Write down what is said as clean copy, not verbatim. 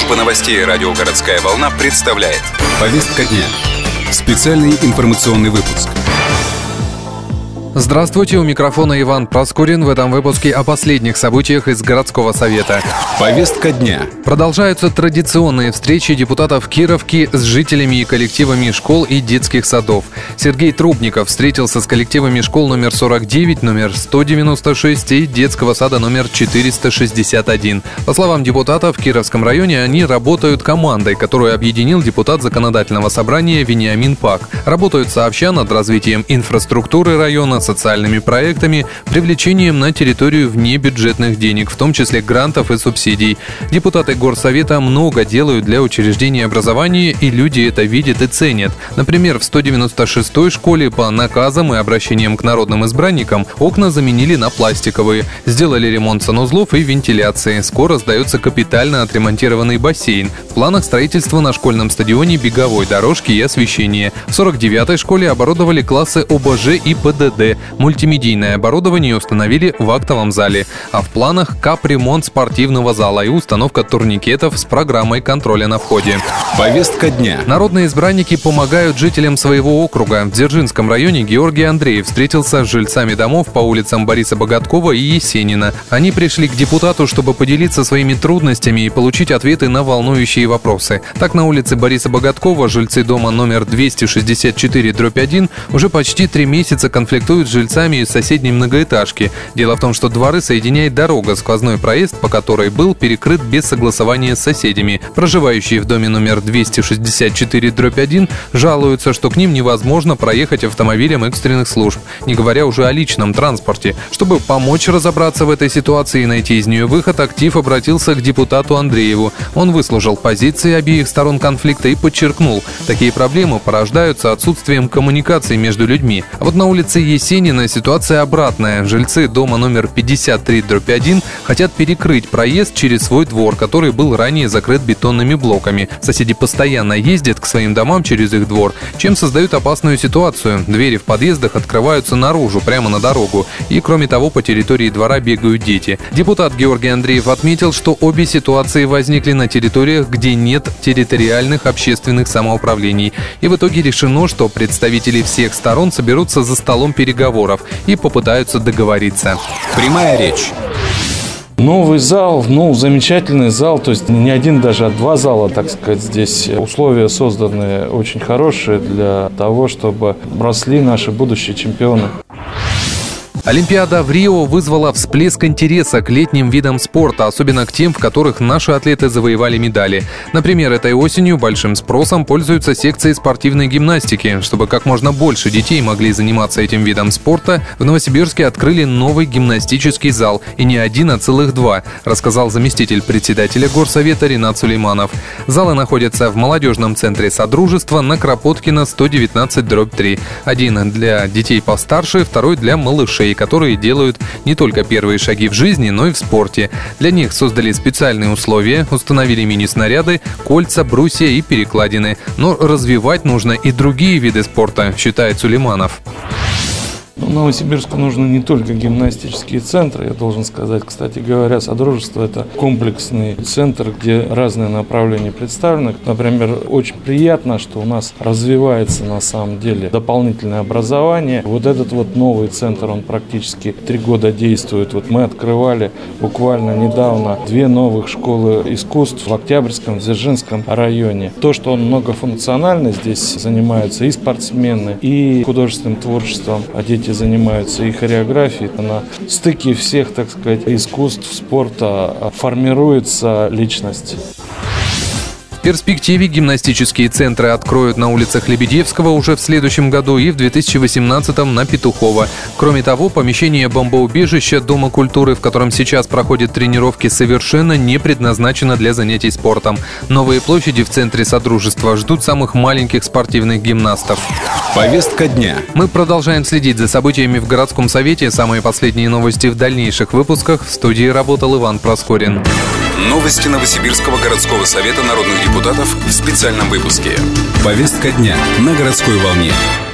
Служба новостей радио «Городская волна» представляет. Повестка дня. Специальный информационный выпуск. Здравствуйте, у микрофона Иван Проскурин. В этом выпуске о последних событиях из городского совета. Повестка дня. Продолжаются традиционные встречи депутатов Кировки с жителями и коллективами школ и детских садов. Сергей Трубников встретился с коллективами школ номер 49, номер 196 и детского сада номер 461. По словам депутата, в Кировском районе они работают командой, которую объединил депутат Законодательного собрания Вениамин Пак. Работают сообща над развитием инфраструктуры района, социальными проектами, привлечением на территорию внебюджетных денег, в том числе грантов и субсидий. Депутаты Горсовета много делают для учреждений образования, и люди это видят и ценят. Например, в 196-й школе по наказам и обращениям к народным избранникам окна заменили на пластиковые, сделали ремонт санузлов и вентиляции. Скоро сдается капитально отремонтированный бассейн. В планах строительства на школьном стадионе беговой дорожки и освещения. В 49-й школе оборудовали классы ОБЖ и ПДД. Мультимедийное оборудование установили в актовом зале. А в планах капремонт спортивного зала и установка турникетов с программой контроля на входе. Повестка дня. Народные избранники помогают жителям своего округа. В Дзержинском районе Георгий Андреев встретился с жильцами домов по улицам Бориса Богаткова и Есенина. Они пришли к депутату, чтобы поделиться своими трудностями и получить ответы на волнующие вопросы. Так, на улице Бориса Богаткова жильцы дома номер 264/1 уже почти 3 месяца конфликтуют с жильцами из соседней многоэтажки. Дело в том, что дворы соединяет дорога, сквозной проезд, по которой был перекрыт без согласования с соседями. Проживающие в доме номер 264/1 жалуются, что к ним невозможно проехать автомобилем экстренных служб, не говоря уже о личном транспорте. Чтобы помочь разобраться в этой ситуации и найти из нее выход, актив обратился к депутату Андрееву. Он выслушал позиции обеих сторон конфликта и подчеркнул, такие проблемы порождаются отсутствием коммуникации между людьми. А вот на улице Есенина ситуация обратная. Жильцы дома номер 53/1 хотят перекрыть проезд через свой двор, который был ранее закрыт бетонными блоками. Соседи постоянно ездят к своим домам через их двор, чем создают опасную ситуацию. Двери в подъездах открываются наружу, прямо на дорогу. И, кроме того, по территории двора бегают дети. Депутат Георгий Андреев отметил, что обе ситуации возникли на территориях, где нет территориальных общественных самоуправлений. И в итоге решено, что представители всех сторон соберутся за столом переговоров и попытаются договориться. Прямая речь. Новый зал, замечательный зал, то есть не один даже, а 2 зала, так сказать, здесь условия созданы очень хорошие для того, чтобы росли наши будущие чемпионы. Олимпиада в Рио вызвала всплеск интереса к летним видам спорта, особенно к тем, в которых наши атлеты завоевали медали. Например, этой осенью большим спросом пользуются секции спортивной гимнастики. Чтобы как можно больше детей могли заниматься этим видом спорта, в Новосибирске открыли новый гимнастический зал. И не один, а целых 2, рассказал заместитель председателя Горсовета Ринат Сулейманов. Залы находятся в молодежном центре Содружества на Кропоткина 119/3. Один для детей постарше, второй для малышей, которые делают не только первые шаги в жизни, но и в спорте. Для них создали специальные условия, установили мини-снаряды, кольца, брусья и перекладины. Но развивать нужно и другие виды спорта, считает Сулейманов. Новосибирску нужны не только гимнастические центры, я должен сказать. Кстати говоря, Содружество – это комплексный центр, где разные направления представлены. Например, очень приятно, что у нас развивается на самом деле дополнительное образование. Вот этот новый центр, он практически 3 года действует. Мы открывали буквально недавно 2 новых школы искусств в Октябрьском, Дзержинском районе. То, что он многофункциональный, здесь занимаются и спортсмены, и художественным творчеством, а дети занимаются и хореографией. На стыке всех, так сказать, искусств, спорта формируется личность. В перспективе гимнастические центры откроют на улицах Лебедевского уже в следующем году и в 2018-м на Петухова. Кроме того, помещение бомбоубежища Дома культуры, в котором сейчас проходят тренировки, совершенно не предназначено для занятий спортом. Новые площади в центре Содружества ждут самых маленьких спортивных гимнастов. Повестка дня. Мы продолжаем следить за событиями в городском совете. Самые последние новости в дальнейших выпусках. В студии работал Иван Проскурин. Новости Новосибирского городского совета народных депутатов в специальном выпуске. Повестка дня на городской волне.